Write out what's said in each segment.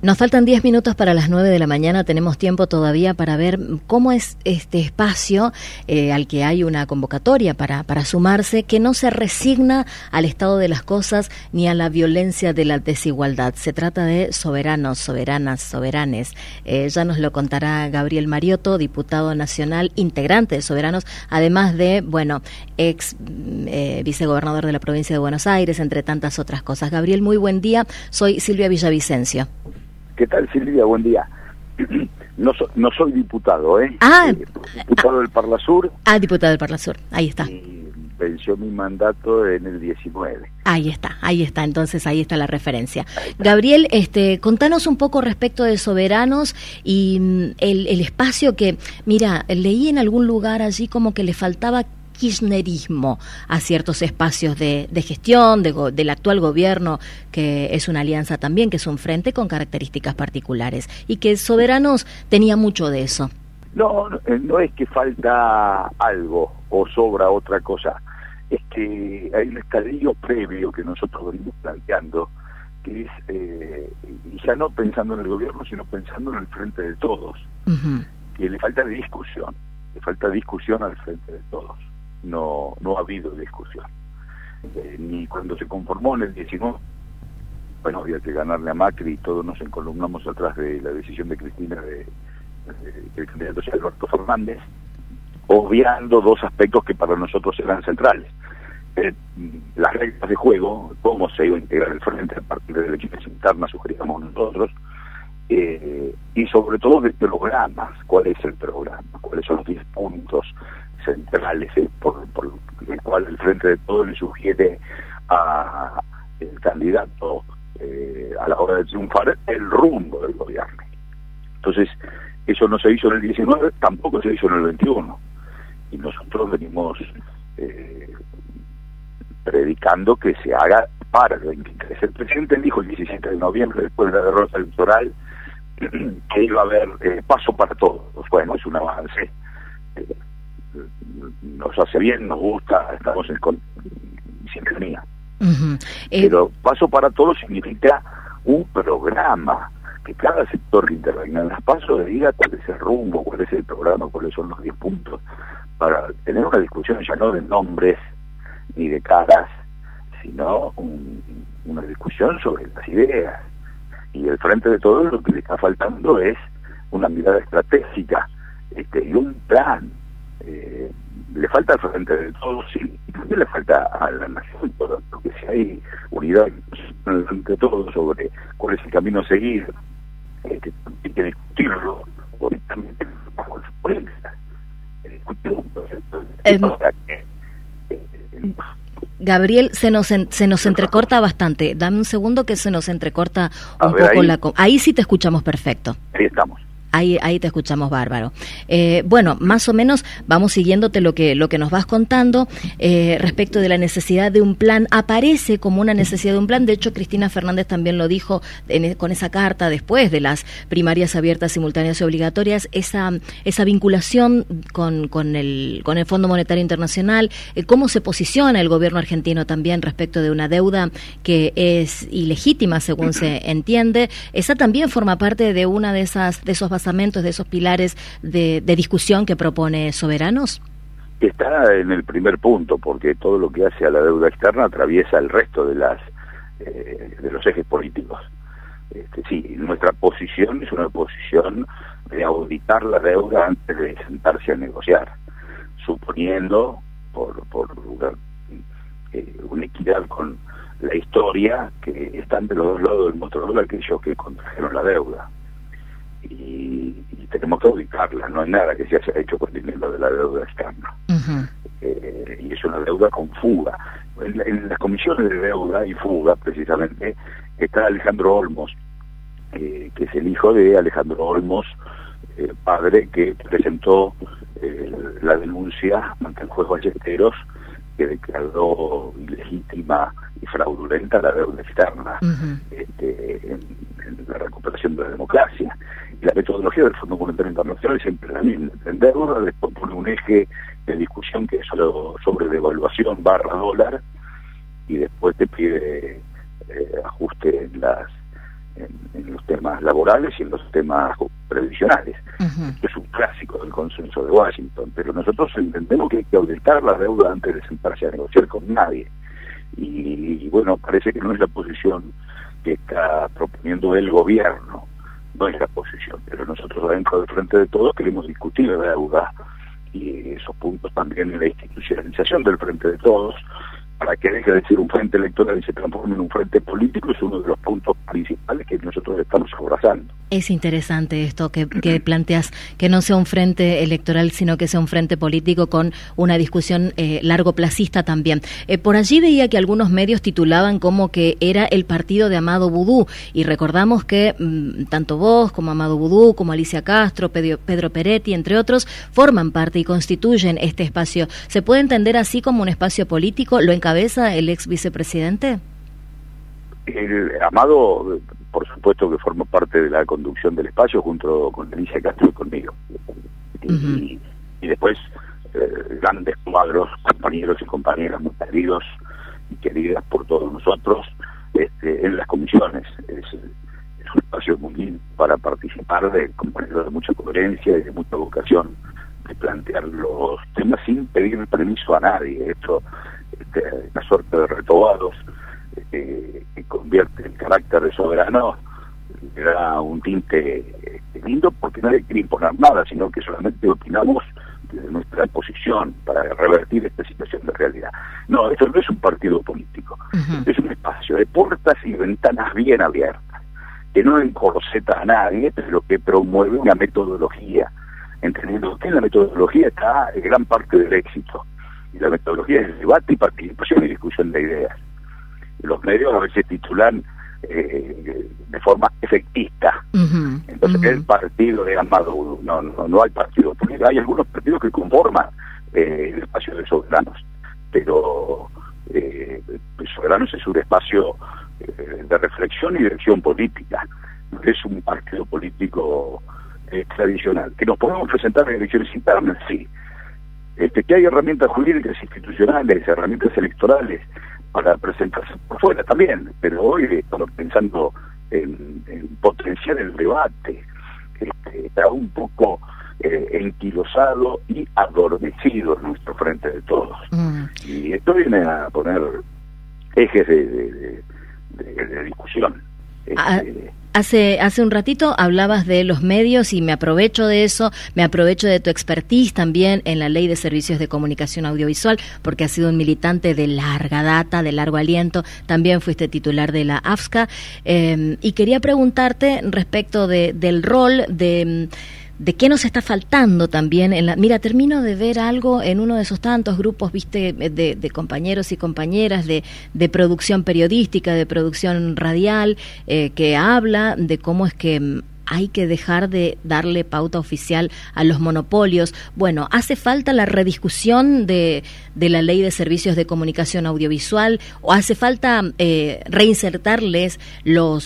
Nos faltan 10 minutos para las 9 de la mañana, tenemos tiempo todavía para ver cómo es este espacio al que hay una convocatoria para sumarse, que no se resigna al estado de las cosas ni a la violencia de la desigualdad. Se trata de soberanos, soberanas, soberanes. Ya nos lo contará Gabriel Mariotto, diputado nacional, integrante de Soberanos, además de, ex vicegobernador de la provincia de Buenos Aires, entre tantas otras cosas. Gabriel, muy buen día. Soy Silvia Villavicencio. ¿Qué tal, Silvia? Buen día. No soy diputado, diputado del Parlasur. Diputado del Parlasur, ahí está. Y venció mi mandato en el 19. Ahí está, entonces ahí está la referencia. Gabriel, contanos un poco respecto de Soberanos y el espacio que, mira, leí en algún lugar allí como que le faltaba kirchnerismo a ciertos espacios de gestión del actual gobierno, que es una alianza también, que es un frente con características particulares, y que Soberanos tenía mucho de eso. No es que falta algo o sobra otra cosa, es que hay un estadio previo que nosotros venimos planteando, que es, y ya no pensando en el gobierno, sino pensando en el frente de todos, que le falta discusión al frente de todos. No ha habido discusión. Ni cuando se conformó en el 19, había que ganarle a Macri y todos nos encolumnamos atrás de la decisión de Cristina de que el candidato sea Alberto Fernández, obviando dos aspectos que para nosotros eran centrales. Las reglas de juego, cómo se iba a integrar el frente a partir de elecciones internas, sugeríamos nosotros, y sobre todo de programas. ¿Cuál es el programa? ¿Cuáles son los 10 puntos centrales por el cual el Frente de Todos le sugiere a el candidato a la hora de triunfar el rumbo del gobierno? Entonces, eso no se hizo en el 19, tampoco se hizo en el 21, y nosotros venimos predicando que se haga para el 23. El presidente dijo el 17 de noviembre, después de la derrota electoral, que iba a haber paso para todos. Bueno, es un avance, nos hace bien, nos gusta, estamos en sintonía. Pero paso para todos significa un programa, que cada sector que intervenga en las pasos diga cuál es el rumbo, cuál es el programa, cuáles son los 10 puntos, para tener una discusión ya no de nombres ni de caras, sino una discusión sobre las ideas. Y el Frente de Todos lo que le está faltando es una mirada estratégica y un plan. Le falta al Frente de Todos, sí, y también le falta a la nación, porque si hay unidad en el Frente de Todos sobre cuál es el camino a seguir, hay que discutirlo políticamente bajo las políticas. Gabriel, se nos entrecorta bastante. Dame un segundo que se nos entrecorta un poco ahí. Ahí sí te escuchamos perfecto. Ahí estamos. Ahí te escuchamos bárbaro. Más o menos vamos siguiéndote lo que nos vas contando respecto de la necesidad de un plan. Aparece como una necesidad de un plan. De hecho, Cristina Fernández también lo dijo con esa carta después de las primarias abiertas, simultáneas y obligatorias, esa vinculación con el Fondo Monetario Internacional, cómo se posiciona el gobierno argentino también respecto de una deuda que es ilegítima, según se entiende. Esa también forma parte de una de esos basamentos, de esos pilares de discusión que propone Soberanos. Está en el primer punto, porque todo lo que hace a la deuda externa atraviesa el resto de los ejes políticos. Sí, nuestra posición es una posición de auditar la deuda antes de sentarse a negociar, suponiendo por una equidad con la historia, que están de los dos lados del mostrador aquellos que contrajeron la deuda. Y tenemos que auditarla, no hay nada que se haya hecho con dinero de la deuda externa. Y es una deuda con fuga. En las comisiones de deuda y fuga, precisamente, está Alejandro Olmos, que es el hijo de Alejandro Olmos, padre, que presentó la denuncia ante el juez Ballesteros, que declaró ilegítima y fraudulenta la deuda externa en la recuperación de la democracia. Y la metodología del Fondo Monetario Internacional es siempre la misma: entenderlo, después pone un eje de discusión que es sobre devaluación / dólar, y después te pide ajuste en los temas temas laborales y en los temas previsionales. Esto es un clásico del consenso de Washington, pero nosotros entendemos que hay que auditar la deuda antes de sentarse a negociar con nadie. Y bueno, parece que no es la posición que está proponiendo el gobierno, no es la posición, pero nosotros adentro del Frente de Todos queremos discutir la deuda y esos puntos también en la institucionalización del Frente de Todos, para que deje de ser un frente electoral y se transforme en un frente político, es uno de los puntos principales que nosotros estamos abrazando. Es interesante esto que planteas, que no sea un frente electoral, sino que sea un frente político con una discusión largoplacista también. Por allí veía que algunos medios titulaban como que era el partido de Amado Vudú, y recordamos que tanto vos como Amado Vudú, como Alicia Castro, Pedro Peretti, entre otros, forman parte y constituyen este espacio. ¿Se puede entender así como un espacio político? ¿Lo encabeza el ex vicepresidente? Amado, por supuesto que forma parte de la conducción del espacio junto con Alicia Castro y conmigo. Y después grandes cuadros, compañeros y compañeras muy queridos y queridas por todos nosotros en las comisiones. Es un espacio muy lindo para participar, de compañeros de mucha coherencia y de mucha vocación de plantear los temas sin pedir permiso a nadie. Esto una suerte de retobados que convierte el carácter de soberano, le da un tinte lindo, porque nadie quiere imponer nada, sino que solamente opinamos desde nuestra posición para revertir esta situación de realidad. No, esto no es un partido político, es un espacio de puertas y ventanas bien abiertas, que no encorseta a nadie, pero que promueve una metodología, entendiendo que en la metodología está gran parte del éxito, y la metodología es el debate y participación y discusión de ideas. Los medios a veces titulan de forma efectista. Entonces el partido de Amado, no hay partido político. Hay algunos partidos que conforman el espacio de Soberanos, pero Soberanos es un espacio de reflexión y de acción política. No es un partido político tradicional. ¿Que nos podemos presentar en elecciones internas? Sí. Que hay herramientas jurídicas institucionales, herramientas electorales para presentarse por fuera también, pero hoy estamos pensando en potenciar el debate. Está un poco enquilosado y adormecido en nuestro Frente de Todos. Y esto viene a poner ejes de discusión. Hace un ratito hablabas de los medios y me aprovecho de eso, me aprovecho de tu expertise también en la Ley de Servicios de Comunicación Audiovisual, porque has sido un militante de larga data, de largo aliento, también fuiste titular de la AFSCA, y quería preguntarte respecto del rol de qué nos está faltando también mira, termino de ver algo en uno de esos tantos grupos, viste, de compañeros y compañeras de producción periodística, de producción radial, que habla de cómo es que hay que dejar de darle pauta oficial a los monopolios. Bueno, ¿hace falta la rediscusión de la Ley de Servicios de Comunicación Audiovisual, o hace falta reinsertarle los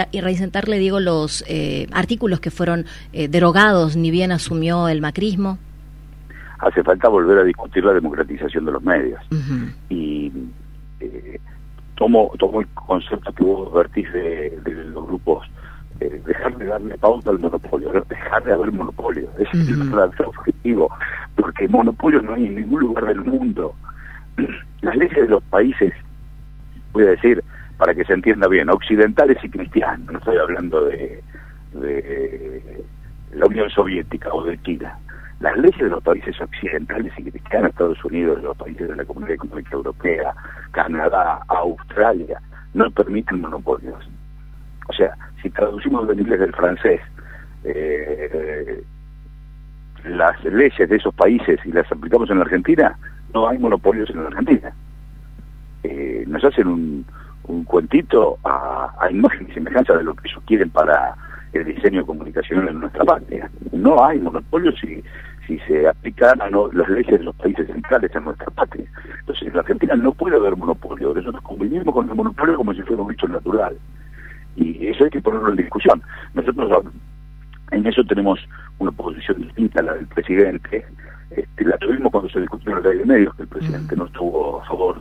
artículos que fueron derogados ni bien asumió el macrismo? Hace falta volver a discutir la democratización de los medios. Y tomo el concepto que vos advertís de los grupos, dejar de darle pauta al monopolio, dejar de haber monopolio. Ese es el verdadero objetivo, porque monopolio no hay en ningún lugar del mundo. Las leyes de los países, voy a decir, para que se entienda bien, occidentales y cristianos, no estoy hablando de la Unión Soviética o de China. Las leyes de los países occidentales y cristianos, Estados Unidos, de los países de la Comunidad Económica Europea, Canadá, Australia, no permiten monopolios. O sea, si traducimos del inglés del francés las leyes de esos países y las aplicamos en la Argentina, no hay monopolios en la Argentina. Nos hacen un cuentito a imagen y semejanza de lo que ellos quieren para el diseño comunicacional en nuestra patria. No hay monopolios si se aplican las leyes de los países centrales en nuestra patria. Entonces, en la Argentina no puede haber monopolio. Nosotros convivimos con el monopolio como si fuera un bicho natural. Y eso hay que ponerlo en discusión. Nosotros en eso tenemos una posición distinta a la del presidente. La tuvimos cuando se discutió la ley de medios, que el presidente no estuvo a favor,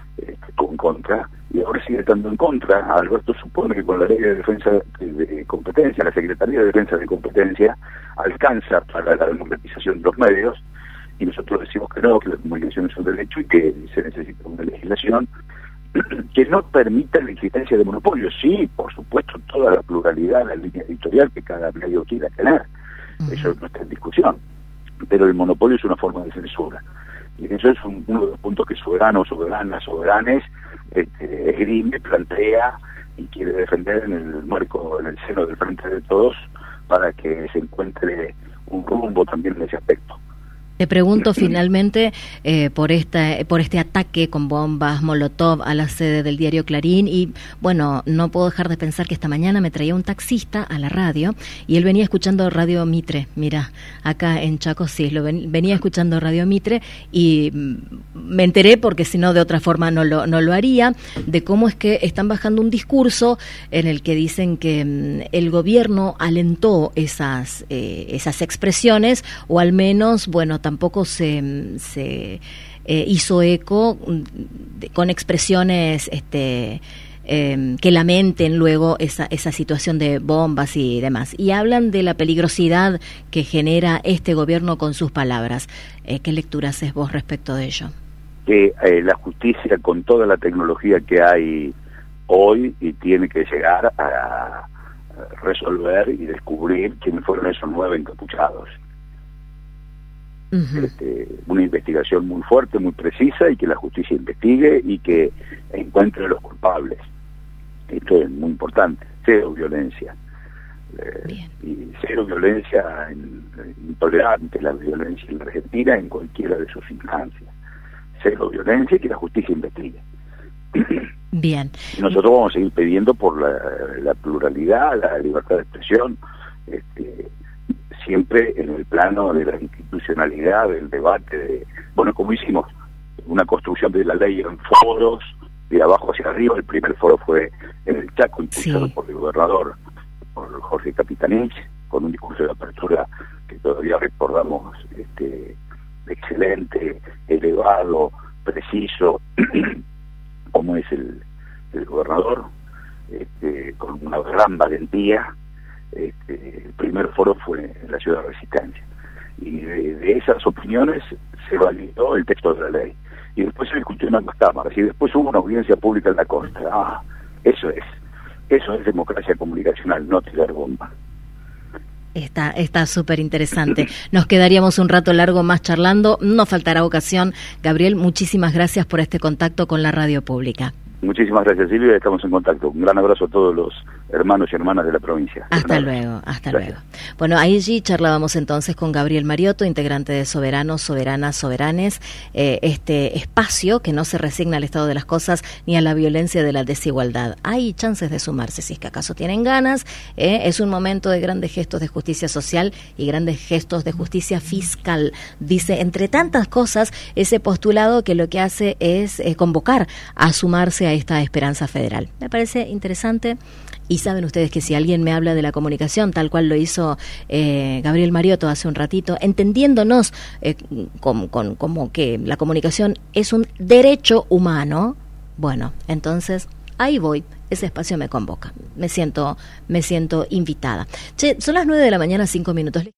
estuvo en contra, y ahora sigue estando en contra. Alberto supone que con la ley de defensa de competencia competencia, la Secretaría de Defensa de Competencia, alcanza para la democratización de los medios, y nosotros decimos que no, que la comunicación es un derecho y que se necesita una legislación que no permita la existencia de monopolios. Sí, por supuesto, toda la pluralidad, la línea editorial que cada medio quiera tener, eso no está en discusión, pero el monopolio es una forma de censura, y eso es uno de los puntos que Soberanes esgrime, plantea y quiere defender en el marco, en el seno del Frente de Todos, para que se encuentre un rumbo también en ese aspecto. Te pregunto finalmente por este ataque con bombas Molotov a la sede del diario Clarín, y bueno, no puedo dejar de pensar que esta mañana me traía un taxista a la radio y él venía escuchando Radio Mitre. Mira, acá en Chaco sí, venía escuchando Radio Mitre, y me enteré, porque si no de otra forma no lo haría, de cómo es que están bajando un discurso en el que dicen que el gobierno alentó esas expresiones, o al menos, bueno, tampoco se hizo eco con expresiones que lamenten luego esa situación de bombas y demás. Y hablan de la peligrosidad que genera este gobierno con sus palabras. ¿Qué lectura haces vos respecto de ello? Que la justicia, con toda la tecnología que hay hoy, y tiene que llegar a resolver y descubrir quiénes fueron esos 9 encapuchados. Una investigación muy fuerte, muy precisa, y que la justicia investigue y que encuentre a los culpables. Esto es muy importante. Cero violencia. Y cero violencia intolerante, la violencia en la Argentina en cualquiera de sus instancias. Cero violencia, y que la justicia investigue. Bien. Y nosotros vamos a seguir pidiendo por la pluralidad, la libertad de expresión, siempre en el plano de la institucionalidad, del debate, como hicimos una construcción de la ley en foros, de abajo hacia arriba. El primer foro fue en el Chaco, impulsado por el gobernador, por Jorge Capitanich, con un discurso de apertura que todavía recordamos, excelente, elevado, preciso, como es el gobernador, con una gran valentía. El primer foro fue en la Ciudad de Resistencia, y de esas opiniones se validó el texto de la ley, y después se discutió en ambas cámaras, y después hubo una audiencia pública en la costa. Eso es democracia comunicacional, no tirar bomba. Está súper interesante. Nos quedaríamos un rato largo más charlando, no faltará ocasión. Gabriel, muchísimas gracias por este contacto con la radio pública. Muchísimas gracias, Silvia, estamos en contacto. Un gran abrazo a todos los hermanos y hermanas de la provincia. Hasta luego. Bueno, allí charlábamos entonces con Gabriel Mariotto, integrante de Soberanos, Soberanas, Soberanes, este espacio que no se resigna al estado de las cosas ni a la violencia de la desigualdad. Hay chances de sumarse, si es que acaso tienen ganas. Es un momento de grandes gestos de justicia social y grandes gestos de justicia fiscal. Dice, entre tantas cosas, ese postulado que lo que hace es convocar a sumarse a esta esperanza federal. Me parece interesante. Y saben ustedes que si alguien me habla de la comunicación, tal cual lo hizo Gabriel Mariotto hace un ratito, entendiéndonos como que la comunicación es un derecho humano, bueno, entonces ahí voy, ese espacio me convoca, me siento invitada. Son las 9 de la mañana, 5 minutos.